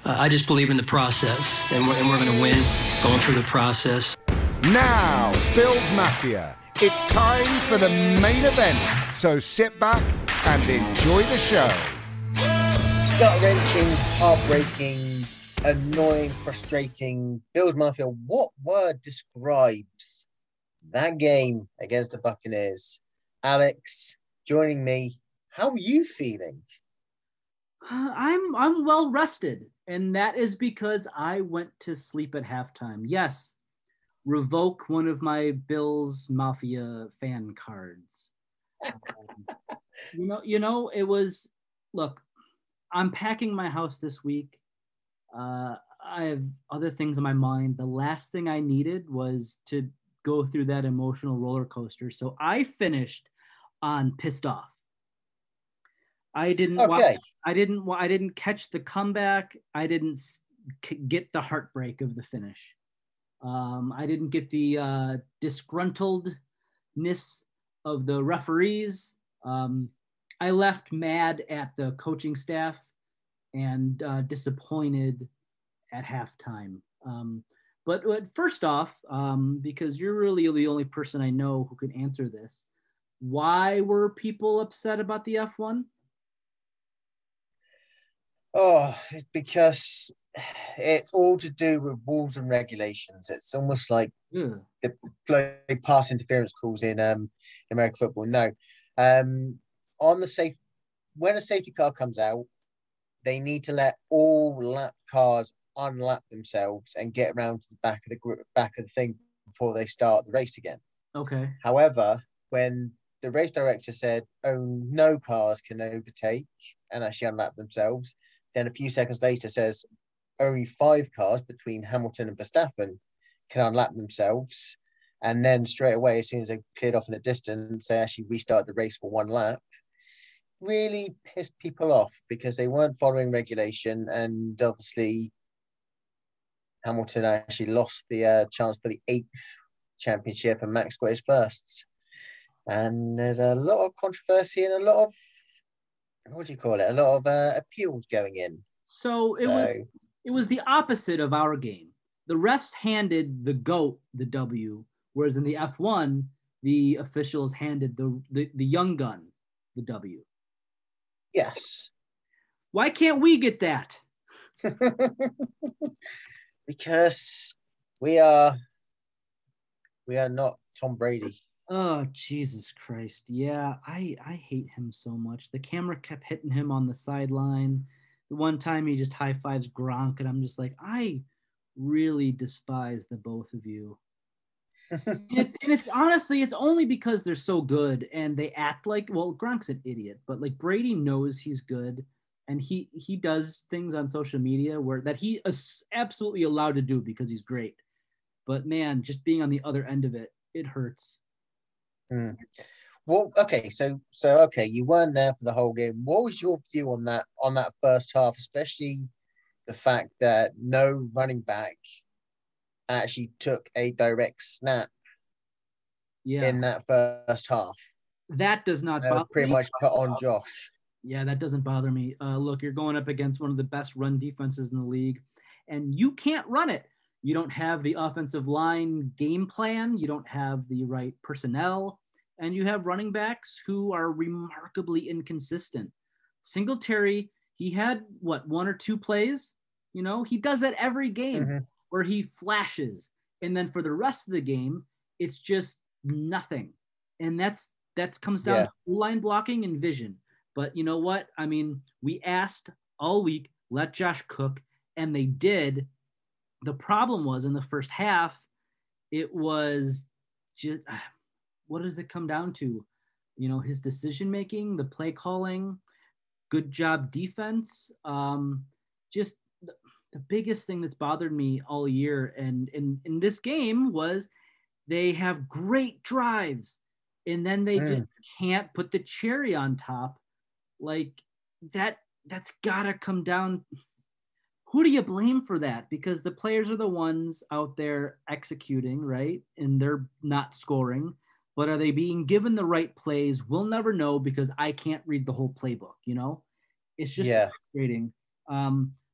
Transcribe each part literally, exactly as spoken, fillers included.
Uh, I just believe in the process, and we're, and we're going to win going through the process. Now, Bills Mafia, it's time for the main event. So sit back and enjoy the show. Gut-wrenching, heartbreaking, annoying, frustrating. Bills Mafia, what word describes that game against the Buccaneers? Alex, joining me, how are you feeling? Uh, I'm I'm well rested, and that is because I went to sleep at halftime. Yes, revoke one of my Bills Mafia fan cards. Um, you know, you know, it was. Look, I'm packing my house this week. Uh, I have other things in my mind. The last thing I needed was to go through that emotional roller coaster. So I finished on pissed off. I didn't. Okay. Watch, I didn't. I didn't catch the comeback. I didn't get the heartbreak of the finish. Um, I didn't get the uh, disgruntledness of the referees. Um, I left mad at the coaching staff and uh, disappointed at halftime. Um, but, but first off, um, because you're really the only person I know who can answer this, why were people upset about the F one? Oh, it's because it's all to do with rules and regulations. It's almost like Yeah. the pass interference calls in um American football. No, um, on the safe when a safety car comes out, they need to let all lap cars unlap themselves and get around to the back of the group, back of the thing before they start the race again. Okay. However, when the race director said, "Oh, no cars can overtake and actually unlap themselves," then a few seconds later says only five cars between Hamilton and Verstappen can unlap themselves. And then straight away, as soon as they cleared off in the distance, they actually restarted the race for one lap. Really pissed people off because they weren't following regulation. And obviously, Hamilton actually lost the uh, chance for the eighth championship and Max got his first. And there's a lot of controversy and a lot of, what do you call it? A lot of uh, appeals going in. So it So, was it was the opposite of our game. The refs handed the GOAT the W, whereas in the F one, the officials handed the, the, the young gun the W. yes. Why can't we get that? Because we are we are not Tom Brady. Oh, Jesus Christ. Yeah, I, I hate him so much. The camera kept hitting him on the sideline. The one time he just high fives Gronk, and I'm just like, I really despise the both of you. and, it's, and it's honestly, it's only because they're so good and they act like, well, Gronk's an idiot, but like Brady knows he's good, and he he does things on social media where that he is absolutely allowed to do because he's great. But man, just being on the other end of it, it hurts. Hmm. Well, okay, so so okay, you weren't there for the whole game. What was your view on that on that first half, especially the fact that no running back actually took a direct snap Yeah, in that first half? that does not That was bother pretty me. much put on Josh. Yeah, that doesn't bother me. Uh, look, you're going up against one of the best run defenses in the league, and you can't run it. You don't have the offensive line game plan. You don't have the right personnel, and you have running backs who are remarkably inconsistent. Singletary, he had what, one or two plays? You know, he does that every game Mm-hmm. where he flashes, and then for the rest of the game, it's just nothing. And that's that comes down Yeah. to line blocking and vision. But you know what? I mean, we asked all week, let Josh cook, and they did. The problem was in the first half, it was just, what does it come down to? You know, his decision making, the play calling, good job defense. Um, just the, the biggest thing that's bothered me all year and in, in this game was they have great drives, and then they Mm. just can't put the cherry on top. Like that, that's gotta come down. Who do you blame for that? Because the players are the ones out there executing, right? And they're not scoring. But are they being given the right plays? We'll never know because I can't read the whole playbook, you know? It's just Yeah. frustrating. Um,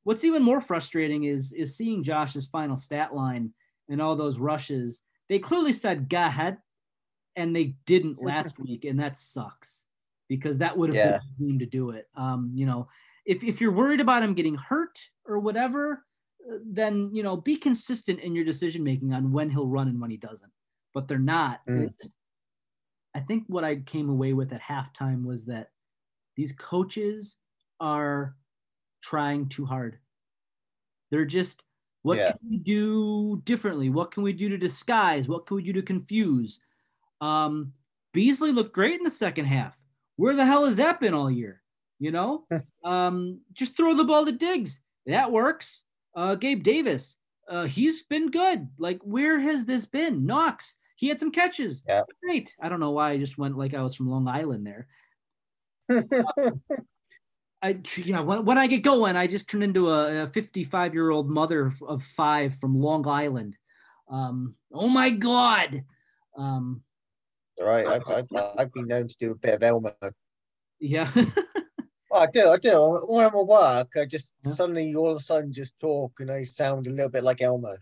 what's even more frustrating is is seeing Josh's final stat line and all those rushes. They clearly said go ahead, and they didn't last week, and that sucks because that would have Yeah. been the game to do it. Um, you know, if if you're worried about him getting hurt or whatever, then you know be consistent in your decision making on when he'll run and when he doesn't. But they're not. Mm. I think what I came away with at halftime was that these coaches are trying too hard. They're just, what Yeah. can we do differently? What can we do to disguise? What can we do to confuse? Um, Beasley looked great in the second half. Where the hell has that been all year? You know, um, just throw the ball to Diggs. That works. Uh, Gabe Davis, uh, he's been good. Like, where has this been? Knox, he had some catches. Yeah. Great. I don't know why I just went like I was from Long Island there. um, I, you know, when, when I get going, I just turn into a fifty-five-year-old mother of five from Long Island. Um, oh my God. Um, All right. I've, I've, I've been known to do a bit of Elmo. Yeah. Well, I do. I do. When I'm at work, I just suddenly all of a sudden just talk and I sound a little bit like Elmo.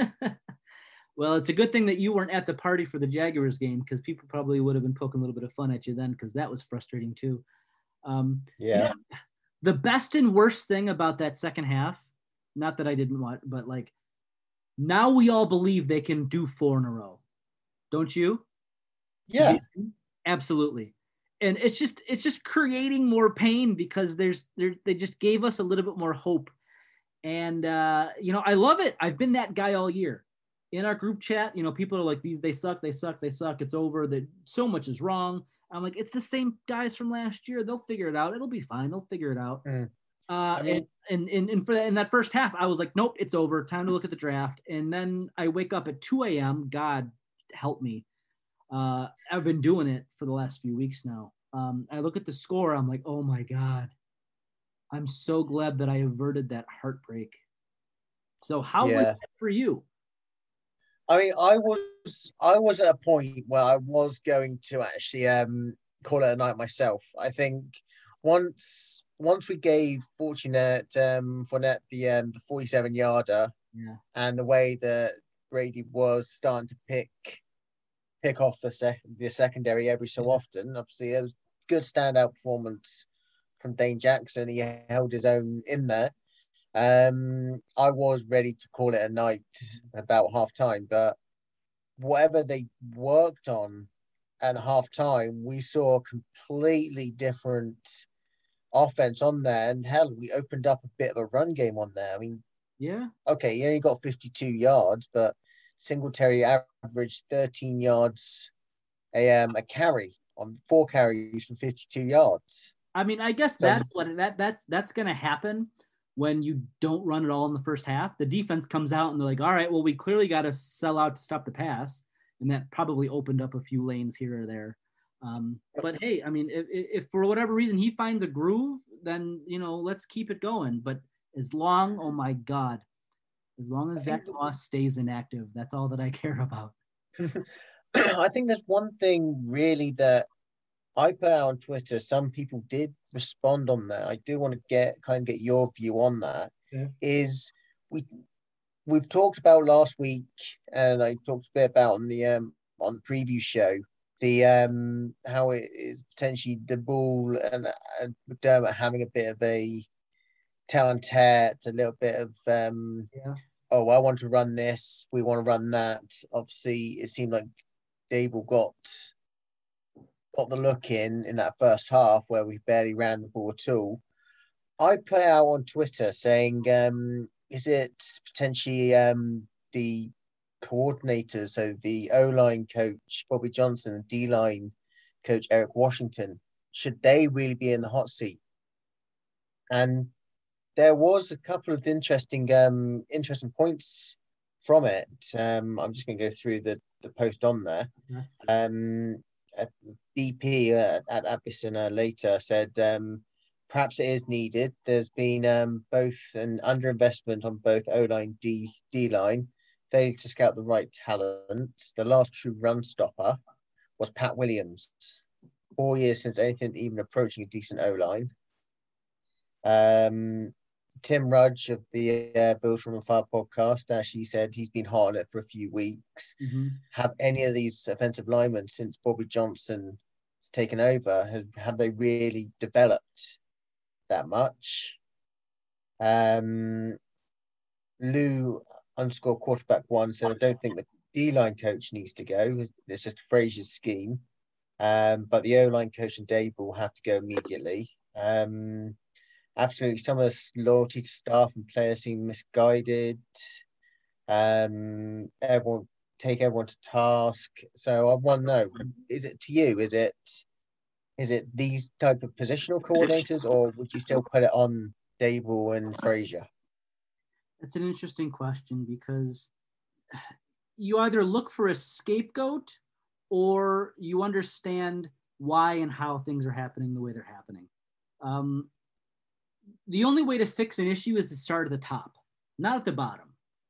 Well, it's a good thing that you weren't at the party for the Jaguars game because people probably would have been poking a little bit of fun at you then because that was frustrating too. Um, yeah. You know, the best and worst thing about that second half, not that I didn't want, but like now we all believe they can do four in a row. Don't you? Yeah. Absolutely. And it's just it's just creating more pain because there's there they just gave us a little bit more hope. And uh, you know, I love it. I've been that guy all year. In our group chat, you know, people are like, these they suck, they suck, they suck, it's over, that so much is wrong. I'm like, it's the same guys from last year. They'll figure it out. It'll be fine. They'll figure it out. Mm. Uh, I mean, and, and, and, and for that, in that first half, I was like, nope, it's over. Time to look at the draft. And then I wake up at two a.m. God help me. Uh, I've been doing it for the last few weeks now. Um, I look at the score. I'm like, oh my God. I'm so glad that I averted that heartbreak. So how Yeah. was that for you? I mean, I was I was at a point where I was going to actually um, call it a night myself. I think once once we gave Fortunate um, Fournette the um, the forty-seven yarder, yeah, and the way that Brady was starting to pick pick off the sec- the secondary every so yeah. often. Obviously, it was good standout performance from Dane Jackson. He held his own in there. Um, I was ready to call it a night about half time, but whatever they worked on at half time, we saw a completely different offense on there. And hell, we opened up a bit of a run game on there. I mean, Yeah. okay, he only got fifty-two yards, but Singletary averaged thirteen yards a um a carry on four carries from fifty-two yards. I mean, I guess So- that's what that that's that's gonna happen when you don't run it all in the first half. The defense comes out and they're like, all right, well, we clearly got to sell out to stop the pass. And that probably opened up a few lanes here or there. Um, but hey, I mean, if, if for whatever reason he finds a groove, then, you know, let's keep it going. But as long, oh my God, as long as Zach Moss stays inactive, that's all that I care about. I think there's one thing really that I put out on Twitter. Some people did respond on that. I do want to get kind of get your view on that. Yeah. Is we we've talked about last week, and I talked a bit about on the um on the preview show the um how it is potentially the ball and and McDermott having a bit of a tete, a little bit of um Yeah. oh, I want to run this, we want to run that. Obviously, it seemed like Dable got got the look in in that first half where we barely ran the ball at all. I put out on Twitter saying, um, is it potentially um, the coordinators, so the O-line coach, Bobby Johnson, and D-line coach, Eric Washington, should they really be in the hot seat? And there was a couple of interesting um, interesting points from it. Um, I'm just going to go through the, the post on there. Yeah. Um, B P uh, at Abison uh, later said, um, perhaps it is needed. There's been um, both an underinvestment on both O-line, D, D-line, failing to scout the right talent. The last true run stopper was Pat Williams. Four years since anything even approaching a decent O-line. Um, Tim Rudge of the uh, Build from Afar podcast actually said he's been hot on it for a few weeks. Mm-hmm. Have any of these offensive linemen since Bobby Johnson has taken over, have, have they really developed that much? Um, Lou underscore quarterback one said, I don't think the D-line coach needs to go. It's just Frazier's scheme. Um, but the O-line coach and Dable will have to go immediately. Um, absolutely, some of the loyalty to staff and players seem misguided. Um, everyone take everyone to task. So I want to know: is it to you? Is it is it these type of positional coordinators, or would you still put it on Dable and Frazier? It's an interesting question because you either look for a scapegoat or you understand why and how things are happening the way they're happening. Um, the only way to fix an issue is to start at the top, not at the bottom.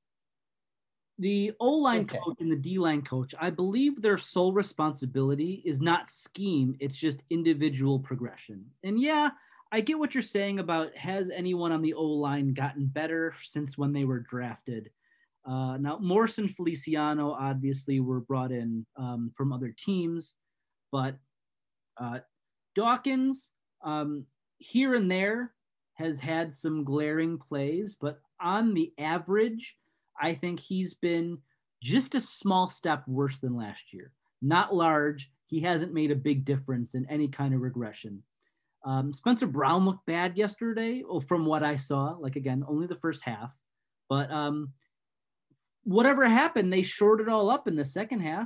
The O-line Okay. coach and the D-line coach, I believe their sole responsibility is not scheme, it's just individual progression. And yeah, I get what you're saying about has anyone on the O-line gotten better since when they were drafted. Uh, now, Morse and Feliciano obviously were brought in um, from other teams, but uh, Dawkins um, here and there has had some glaring plays, but on the average, I think he's been just a small step worse than last year. Not large. He hasn't made a big difference in any kind of regression. Um, Spencer Brown looked bad yesterday, or from what I saw. Like, again, only the first half. But um, whatever happened, they shored it all up in the second half.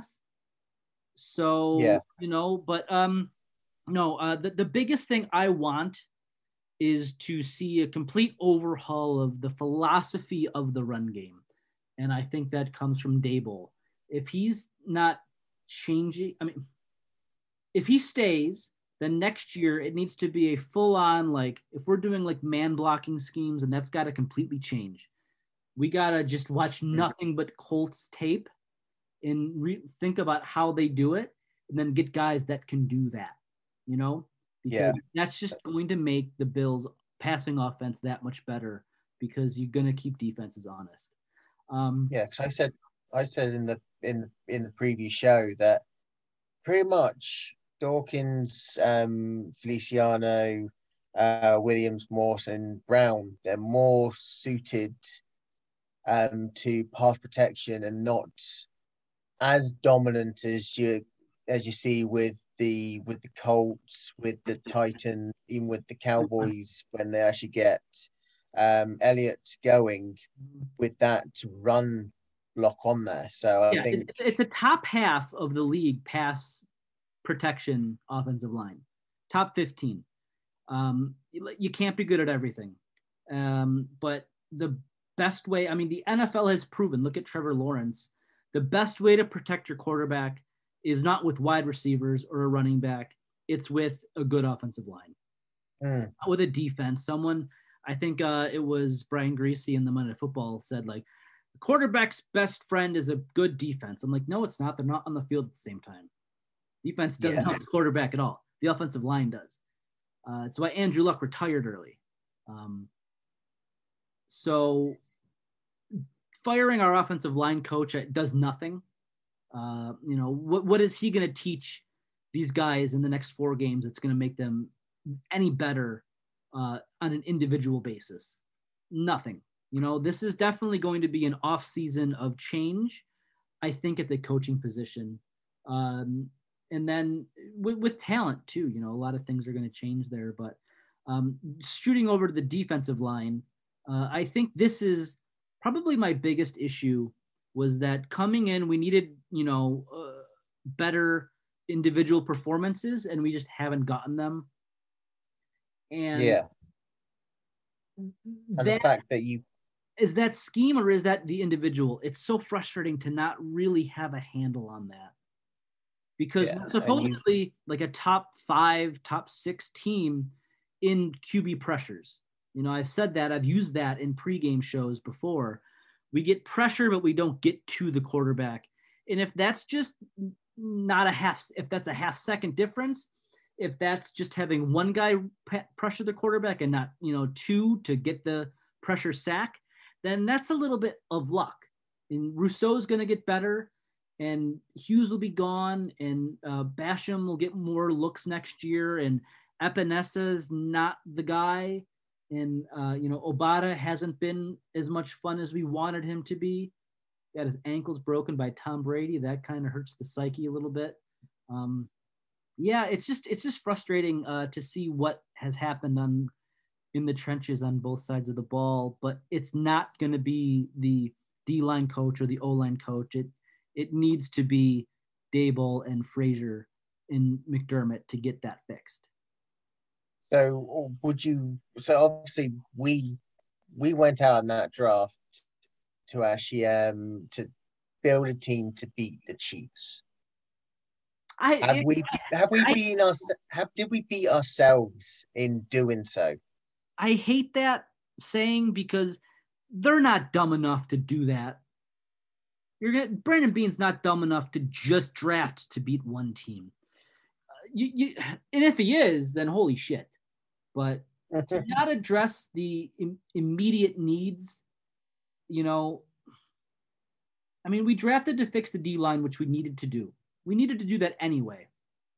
So, yeah. you know, but um, no, uh, the, the biggest thing I want is to see a complete overhaul of the philosophy of the run game. And I think that comes from Dable. If he's not changing, I mean, if he stays, then next year it needs to be a full-on, like, if we're doing like man blocking schemes, and that's got to completely change. We got to just watch nothing but Colts tape and re- think about how they do it, and then get guys that can do that, you know? Because yeah. that's just going to make the Bills passing offense that much better because you're going to keep defenses honest. Um, yeah, because I said I said in the in the in the previous show that pretty much Dawkins, um, Feliciano, uh, Williams, Morse, and Brown, they're more suited um, to pass protection and not as dominant as you as you see with the with the Colts, with the Titans, even with the Cowboys when they actually get um, Elliott going with that run block on there. So I yeah, think it's, it's the top half of the league pass protection offensive line, top fifteen. Um, you, you can't be good at everything, um, but the best way, I mean, the N F L has proven, look at Trevor Lawrence, the best way to protect your quarterback is not with wide receivers or a running back. It's with a good offensive line, mm. not with a defense. Someone, I think uh, it was Brian Greasy in the Monday Night Football said, like, the quarterback's best friend is a good defense. I'm like, no, it's not. They're not on the field at the same time. Defense doesn't Yeah. help the quarterback at all. The offensive line does. Uh, it's why Andrew Luck retired early. Um, so firing our offensive line coach does nothing. Uh, you know, what what is he going to teach these guys in the next four games that's going to make them any better uh, on an individual basis? Nothing. You know, this is definitely going to be an off season of change, I think, at the coaching position. Um, and then with, with talent too, you know, a lot of things are going to change there, but um, shooting over to the defensive line, uh, I think this is probably my biggest issue was that coming in, we needed, you know, uh, better individual performances, and we just haven't gotten them. And yeah, and and the fact that you is that scheme or is that the individual? It's so frustrating to not really have a handle on that. Because yeah, we're supposedly you, like a top five, top six team in Q B pressures. You know, I've said that. I've used that in pregame shows before. We get pressure, but we don't get to the quarterback. And if that's just not a half, if that's a half second difference, if that's just having one guy pressure the quarterback and not, you know, two to get the pressure sack, then that's a little bit of luck. And Rousseau's going to get better, and Hughes will be gone, and uh, Basham will get more looks next year, and Epenesa's not the guy, and uh, you know, Obata hasn't been as much fun as we wanted him to be. Got his ankles broken by Tom Brady. That kind of hurts the psyche a little bit. Um, yeah, it's just it's just frustrating uh, to see what has happened on in the trenches on both sides of the ball. But it's not going to be the D-line coach or the O-line coach. It it needs to be Daboll and Frazier and McDermott to get that fixed. So would you? So obviously we we went out in that draft to actually um to build a team to beat the Chiefs. I have it, we have we I, beaten us? Have did we beat ourselves in doing so? I hate that saying because they're not dumb enough to do that. You're gonna Brandon Beane's not dumb enough to just draft to beat one team. Uh, you, you and if he is, then holy shit. But to not address the Im- immediate needs, you know, I mean, we drafted to fix the D-line, which we needed to do. We needed to do that anyway.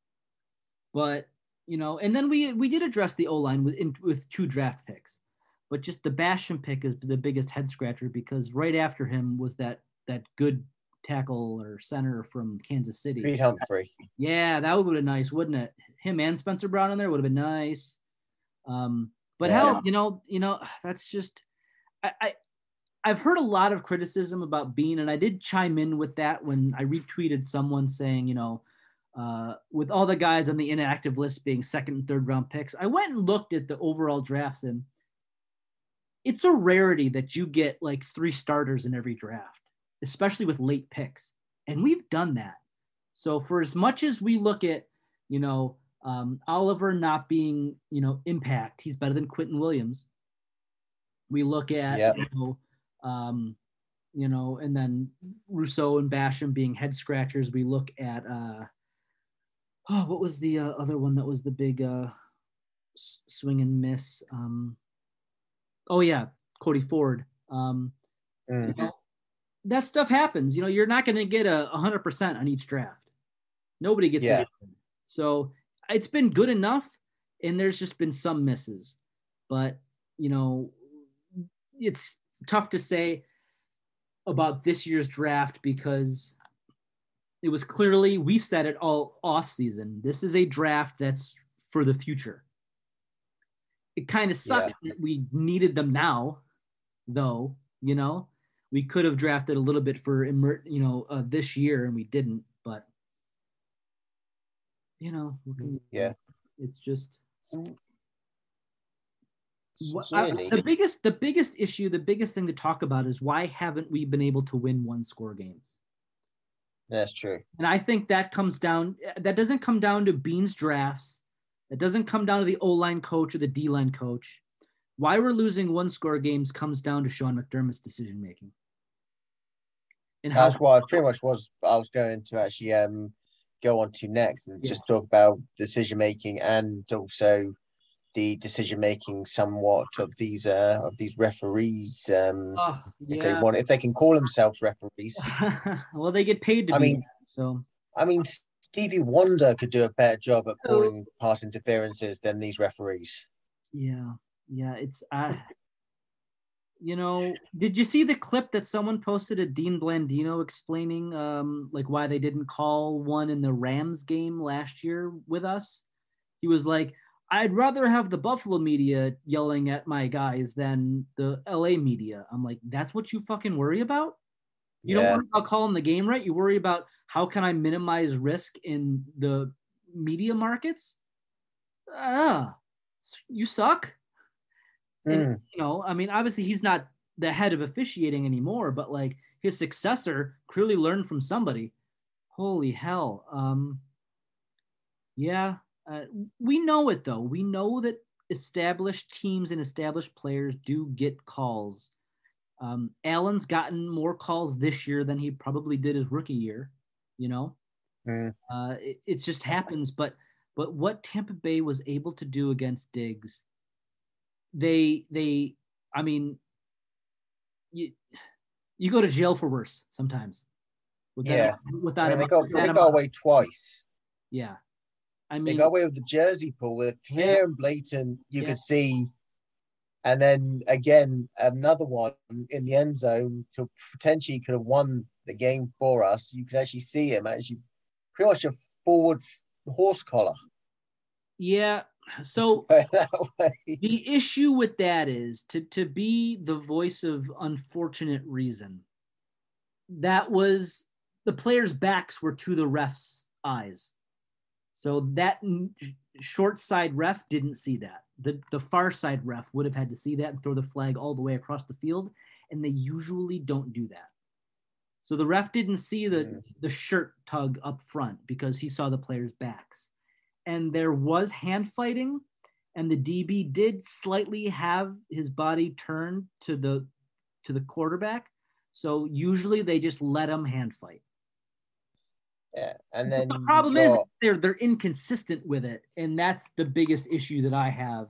But, you know, and then we we did address the O-line with in, with two draft picks. But just the Basham pick is the biggest head scratcher because right after him was that that good tackle or center from Kansas City. Reed Humphrey. Yeah, that would have been nice, wouldn't it? Him and Spencer Brown in there would have been nice. Um, but yeah. hell, you know, you know, that's just I, I I've heard a lot of criticism about Beane, and I did chime in with that when I retweeted someone saying, you know, uh, with all the guys on the inactive list being second and third round picks, I went and looked at the overall drafts, and it's a rarity that you get like three starters in every draft, especially with late picks. And we've done that. So for as much as we look at, you know, um, Oliver not being, you know, impact, he's better than Quentin Williams. We look at, yep. you know, um, you know, and then Rousseau and Basham being head scratchers. We look at, uh, oh, what was the uh, other one that was the big uh, swing and miss? Um, oh, yeah, Cody Ford. Um, mm. you know, that stuff happens. You know, you're not going to get a one hundred percent on each draft. Nobody gets yeah. it. So it's been good enough, and there's just been some misses. But, you know, it's tough to say about this year's draft because it was clearly, we've said it all off season. This is a draft that's for the future. It kind of sucked yeah. that we needed them now, though, you know, we could have drafted a little bit for, you know, uh, this year and we didn't, but you know, yeah, it's just, What, really? I, the biggest, the biggest issue, the biggest thing to talk about is why haven't we been able to win one score games? That's true. And I think that comes down, that doesn't come down to Beane's drafts. It doesn't come down to the O-line coach or the D-line coach. Why we're losing one score games comes down to Sean McDermott's decision-making. And how- That's what I pretty much was, I was going to actually um, go on to next and yeah. just talk about decision-making and also the decision making somewhat of these uh of these referees um oh, yeah. if they want if they can call themselves referees. Well, they get paid to I be mean so I mean Stevie Wonder could do a better job at calling oh. pass interferences than these referees. Yeah, yeah, it's uh you know, did you see the clip that someone posted of Dean Blandino explaining um like why they didn't call one in the Rams game last year with us? He was like, I'd rather have the Buffalo media yelling at my guys than the L A media. I'm like, that's what you fucking worry about? You yeah. don't worry about calling the game right. You worry about how can I minimize risk in the media markets? Ah, you suck. Mm. And, you know, I mean, obviously he's not the head of officiating anymore, but like his successor clearly learned from somebody. Holy hell. Um, yeah. Uh, we know it, though. We know that established teams and established players do get calls. Um, Allen's gotten more calls this year than he probably did his rookie year, you know? Mm. Uh, it, it just happens. But but what Tampa Bay was able to do against Diggs, they, they I mean, you you go to jail for worse sometimes. With that, Yeah. with I that, mean, they amount- got that they got amount- away twice. Yeah, I They mean, got away with the jersey pull, with clear and blatant. You Yeah. could see, and then again another one in the end zone to potentially could have won the game for us. You could actually see him actually pretty much a forward horse collar. yeah. So Put it that way. the issue with that is to to be the voice of unfortunate reason. That was the players' backs were to the ref's eyes, so that n- short side ref didn't see that. The the far side ref would have had to see that and throw the flag all the way across the field, and they usually don't do that. So the ref didn't see the Mm. the shirt tug up front because he saw the players' backs. And there was hand fighting, and the D B did slightly have his body turned to the to the quarterback. So usually they just let him hand fight. Yeah, and But then the you problem is got- they're they're inconsistent with it, and that's the biggest issue that I have.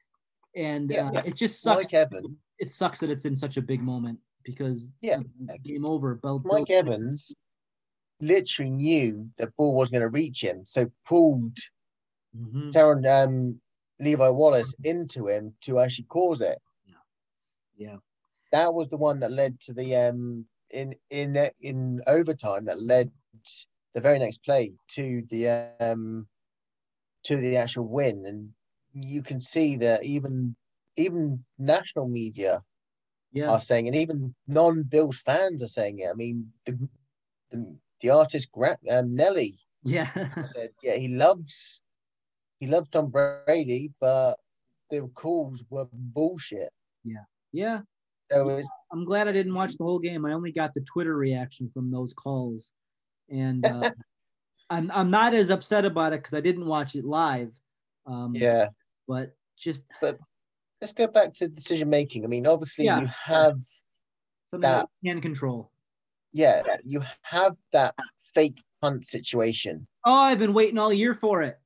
And Yeah, uh, yeah. it just sucks. Mike Evans. It sucks that it's in such a big moment because Yeah. game over. Bill, Mike Bill- Evans literally knew the ball wasn't going to reach him, so pulled Mhm. Taron um, Levi Wallace into him to actually cause it. Yeah. That was the one that led to the um in in in overtime that led the very next play to the um to the actual win. And you can see that even even national media Yeah. are saying, and even non-Bills fans are saying it. I mean, the the, the artist Gra- um, Nelly Yeah. said, yeah, he loves he loves Tom Brady, but the calls were bullshit. Yeah. So it's I'm glad I didn't watch the whole game. I only got the Twitter reaction from those calls, and uh, I'm I'm not as upset about it because I didn't watch it live. Um, yeah. But just Let's go back to decision making. I mean, obviously Yeah. you have something that That- we can control. yeah, you have that fake punt situation. Oh, I've been waiting all year for it.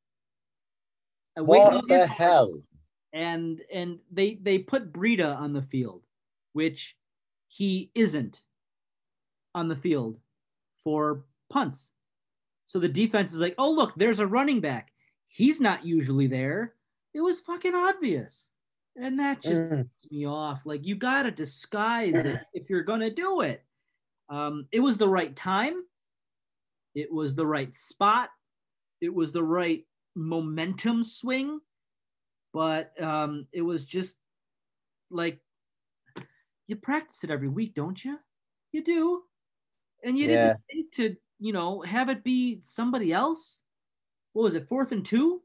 I waited all What year the for it. hell? And and they they put Breida on the field, which he isn't on the field for punts. So the defense is like, oh look, there's a running back. He's not usually there. It was fucking obvious. And that just Mm. pisses me off. Like you gotta disguise it if you're gonna do it. Um, it was the right time. It was the right spot. It was the right momentum swing. But um, it was just like you practice it every week, don't you? You do. And you Yeah. didn't think to, you know, have it be somebody else. What was it, fourth and two?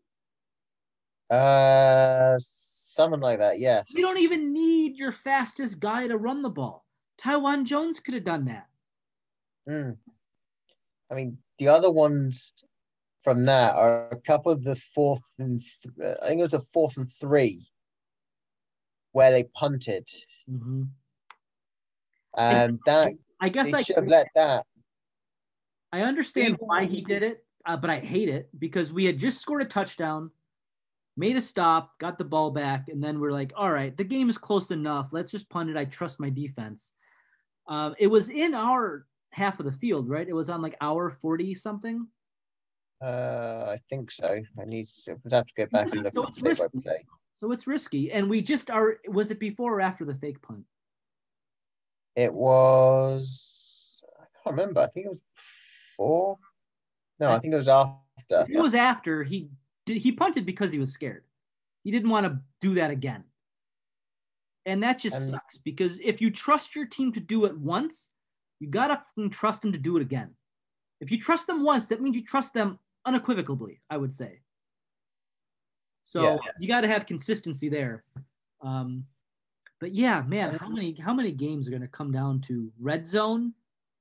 Uh, something like that. Yes. You don't even need your fastest guy to run the ball. Taiwan Jones could have done that. Mm. I mean, the other ones from that are a couple of the fourth and th- I think it was a fourth and three where they punted. Mm-hmm. And that I guess they I should have let that. I understand Even- why he did it, uh, but I hate it because we had just scored a touchdown, made a stop, got the ball back, and then we're like, all right, the game is close enough. Let's just punt it. I trust my defense. Uh, it was in our half of the field, right? It was on like our forty something. Uh, I think so. I need to I'd have to go back and look So at it's the play by risky. play. So it's risky. And we just are, was it before or after the fake punt? It was I can't remember. I think it was before. No, I think it was after. If it was after, he did, he punted because he was scared. He didn't want to do that again. And that just And- sucks because if you trust your team to do it once, you got to trust them to do it again. If you trust them once, that means you trust them unequivocally, I would say. So Yeah. you got to have consistency there. Um, but yeah, man, how many how many games are going to come down to red zone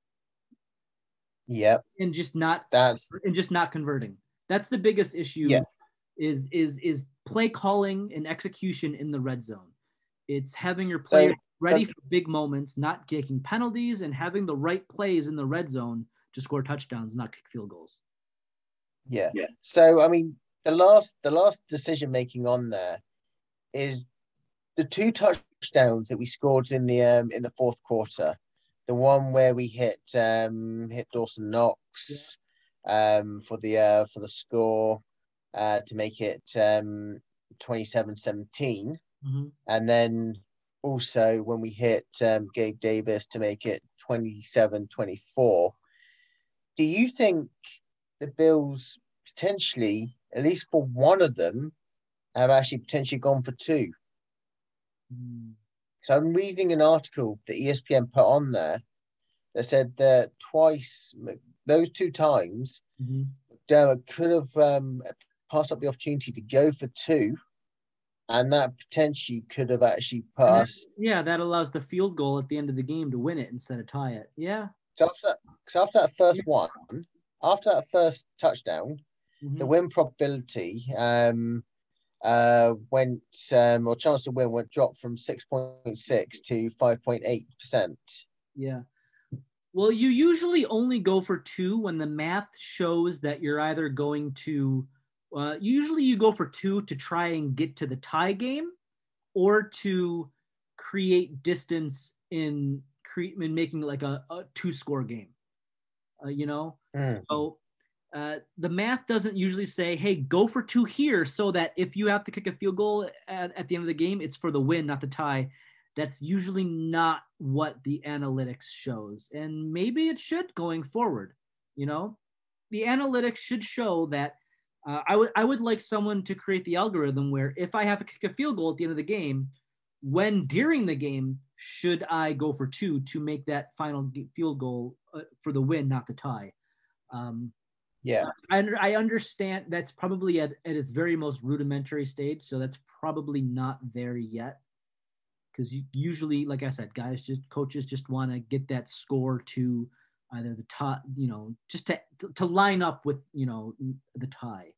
Yep, and just not that's and just not converting? That's the biggest issue. Yeah. Is is is play calling and execution in the red zone. It's having your So, players ready for big moments, not taking penalties, and having the right plays in the red zone to score touchdowns, not kick field goals. yeah. So I mean, the last the last decision making on there is the two touchdowns that we scored in the um in the fourth quarter, the one where we hit um hit Dawson Knox um for the uh for the score uh to make it um twenty-seven seventeen, Mm-hmm. and then also when we hit um, Gabe Davis to make it twenty-seven twenty-four. Do you think the Bills potentially, at least for one of them, have actually potentially gone for two? Mm. So I'm reading an article that E S P N put on there that said that twice, those two times, Mm-hmm. Dermot could have um, passed up the opportunity to go for two, and that potentially could have actually put And that- us. yeah, that allows the field goal at the end of the game to win it instead of tie it. Yeah. So after, so after that first one, after that first touchdown, Mm-hmm. the win probability um, uh, went, um, or chance to win went dropped from six point six to five point eight percent. Yeah. Well, you usually only go for two when the math shows that you're either going to, uh, usually you go for two to try and get to the tie game or to create distance in, cre- in making like a, a two score game, uh, you know? Mm. So uh, the math doesn't usually say, hey, go for two here so that if you have to kick a field goal at, at the end of the game, it's for the win, not the tie. That's usually not what the analytics shows. And maybe it should going forward, you know? The analytics should show that uh, I would I would like someone to create the algorithm where if I have to kick a field goal at the end of the game, when during the game should I go for two to make that final field goal uh, for the win, not the tie? Um, Yeah. I, I understand that's probably at, at its very most rudimentary stage, so that's probably not there yet. Because usually, like I said, guys just coaches just want to get that score to either the top, you know, just to to line up with, you know, the tie.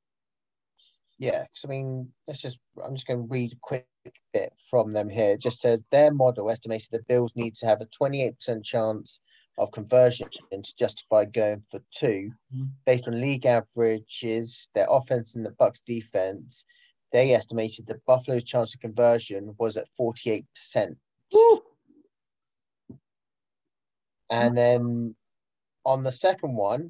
Yeah, because I mean, let's just, I'm just going to read a quick bit from them here. It just says their model estimated the Bills need to have a twenty-eight percent chance of conversion to justify going for two. Mm-hmm. Based on league averages, their offense and the Bucks defense, they estimated that Buffalo's chance of conversion was at forty-eight percent. Woo! And then on the second one,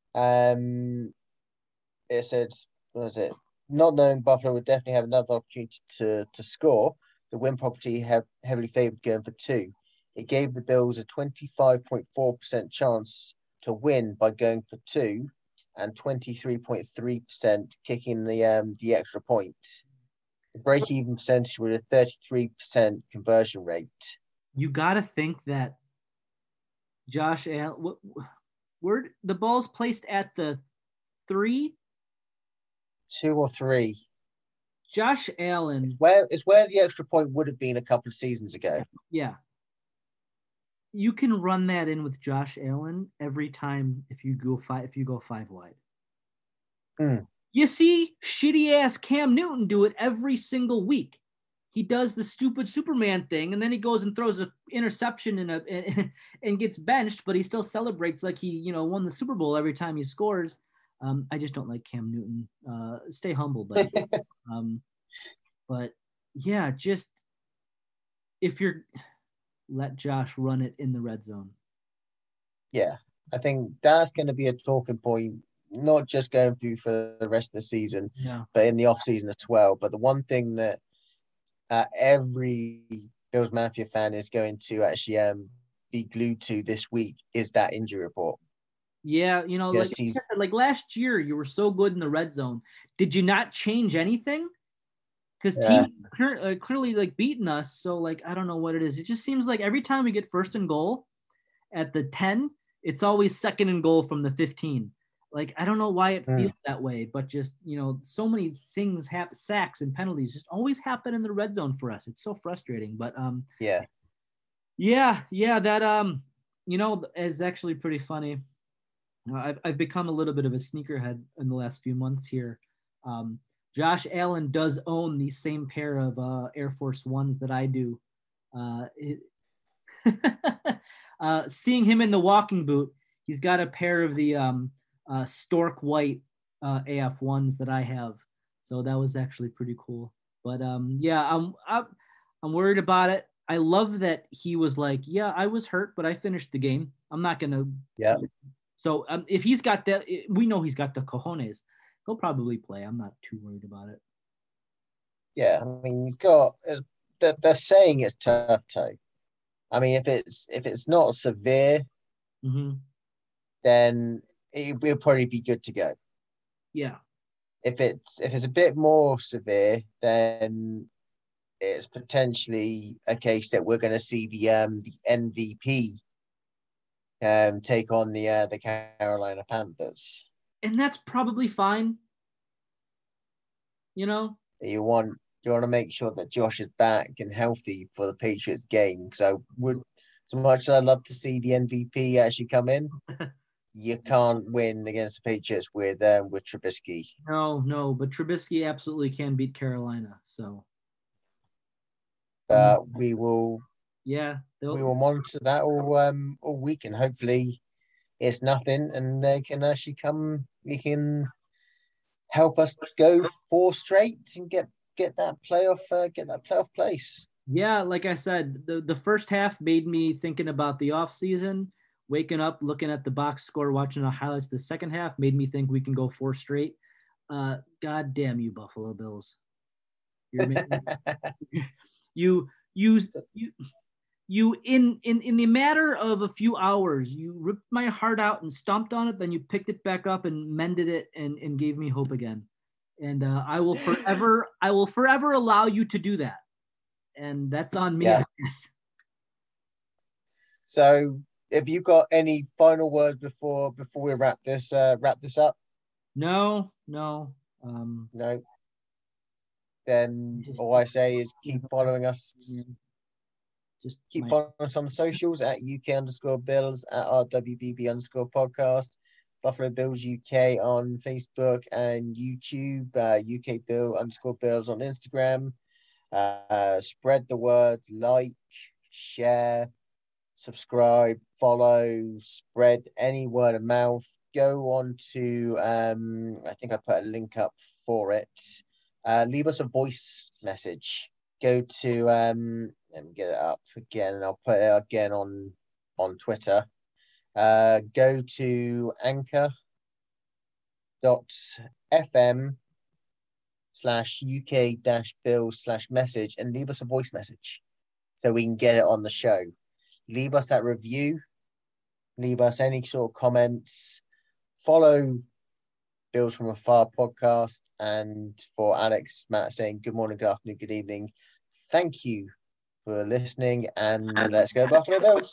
um, it said, what was it? Not knowing Buffalo would definitely have another opportunity to, to score, the win property have heavily favored going for two. It gave the Bills a twenty-five point four percent chance to win by going for two and twenty-three point three percent kicking the um, the extra point. The break-even percentage with a thirty-three percent conversion rate. You got to think that Josh Allen, where the ball's placed at the three, Two or three. Josh Allen. Where is where the extra point would have been a couple of seasons ago. Yeah. You can run that in with Josh Allen every time if you go five if you go five wide. Mm. You see shitty ass Cam Newton do it every single week. He does the stupid Superman thing, and then he goes and throws an interception and, a, and, and gets benched, but he still celebrates like he, you know, won the Super Bowl every time he scores. Um, I just don't like Cam Newton. Uh, stay humble, but um, but yeah, just if you're let Josh run it in the red zone. Yeah, I think that's going to be a talking point, not just going through for the rest of the season, yeah. but in the off season as well. But the one thing that uh, every Bills Mafia fan is going to actually um, be glued to this week is that injury report. Yeah, you know, Yes, like, he's- like last year, you were so good in the red zone. Did you not change anything? Because Yeah. team clear, uh, clearly like beating us. So like, I don't know what it is. It just seems like every time we get first and goal at the ten, it's always second and goal from the fifteen. Like, I don't know why it Mm. feels that way, but just, you know, so many things happen, sacks and penalties just always happen in the red zone for us. It's so frustrating, but um, Yeah. yeah, yeah, that um, you know, is actually pretty funny. Uh, I've I've become a little bit of a sneakerhead in the last few months here. Um, Josh Allen does own the same pair of uh, Air Force Ones that I do. Uh, it, uh, seeing him in the walking boot, he's got a pair of the um, uh, Stork White uh, A F ones that I have. So that was actually pretty cool. But um, yeah, I'm, I'm I'm worried about it. I love that he was like, yeah, I was hurt, but I finished the game. I'm not going to. Yeah. So um, if he's got that, we know he's got the cojones. He'll probably play. I'm not too worried about it. Yeah, I mean, you've got they're, they're saying it's turf toe. I mean, if it's if it's not severe, mm-hmm. then it will probably be good to go. Yeah. If it's if it's a bit more severe, then it's potentially a case that we're going to see the um the M V P um take on the uh, the Carolina Panthers. And that's probably fine. You know, you want you want to make sure that Josh is back and healthy for the Patriots game. So would as much as I'd love to see the M V P actually come in, you can't win against the Patriots with um with Trubisky. No, no, but Trubisky absolutely can beat Carolina. So uh, we will yeah we will monitor that all um all week, and hopefully it's nothing and they can actually come we can help us go four straight and get get that playoff uh, get that playoff place. Yeah, like I said, the, the first half made me thinking about the off season, waking up, looking at the box score, watching the highlights. The second half made me think we can go four straight. Uh, God damn you, Buffalo Bills. You're making, you, you, you, you, in, in, in the matter of a few hours, you ripped my heart out and stomped on it. Then you picked it back up and mended it and, and gave me hope again. And uh, I will forever, I will forever allow you to do that. And that's on me. Yeah. So, have you got any final words before before we wrap this uh, wrap this up? No, no, um, no. Then just, all I say is keep following us. Just keep my... following us on the socials at U K underscore Bills, at R W B B underscore podcast, Buffalo Bills U K on Facebook and YouTube, uh, U K Bill underscore Bills on Instagram. Uh, spread the word, like, share, subscribe, follow, spread any word of mouth. Go on to, um, I think I put a link up for it. Uh, leave us a voice message. Go to, um, let me get it up again, and I'll put it again on, on Twitter. Uh, go to anchor dot f m slash UK dash Bills slash message and leave us a voice message so we can get it on the show. Leave us that review. Leave us any sort of comments. Follow Bills from Afar podcast. And for Alex, Matt saying good morning, good afternoon, good evening. Thank you for listening, and let's go Buffalo Bills.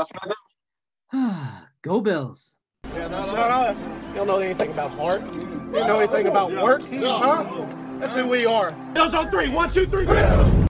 Go Bills. Yeah, not us. You don't know anything about heart. You don't know anything about work. Huh? That's who we are. Bills on three. One, two, three.